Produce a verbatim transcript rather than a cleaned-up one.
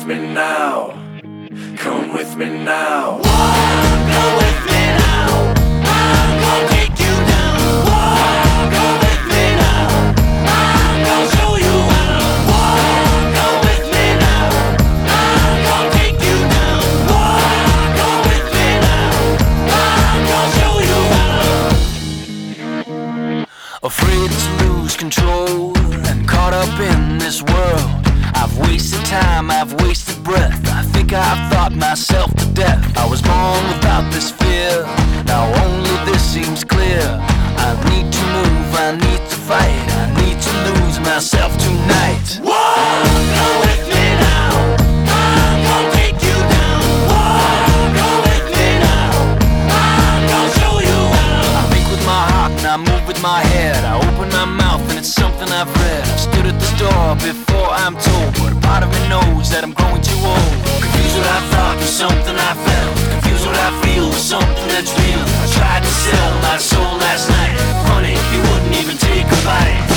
with me now. Come with me now. Walk, go with me now. I'm gonna take you down. Walk, go with me now. I'm gonna show you how. Walk, go with me now. I'm gonna take you down. Walk, go with me now. I'm gonna show you how. Afraid to lose control and caught up in this world. I've wasted time, I've wasted breath. I think I've thought myself to death. I was born without this fear. Now only this seems clear. I need to move, I need to fight. I need to lose myself tonight. Walk, go with me now. I'm gonna take you down. Walk, go with me now. I'm gonna show you how. I think with my heart and I move with my head. I open my mouth and it's something I've read. I've stood at this door before I'm told, but a part of me knows that I'm growing too old. Confused what I thought with something I felt. Confused what I feel with something that's real. I tried to sell my soul last night. Funny, you wouldn't even take a bite.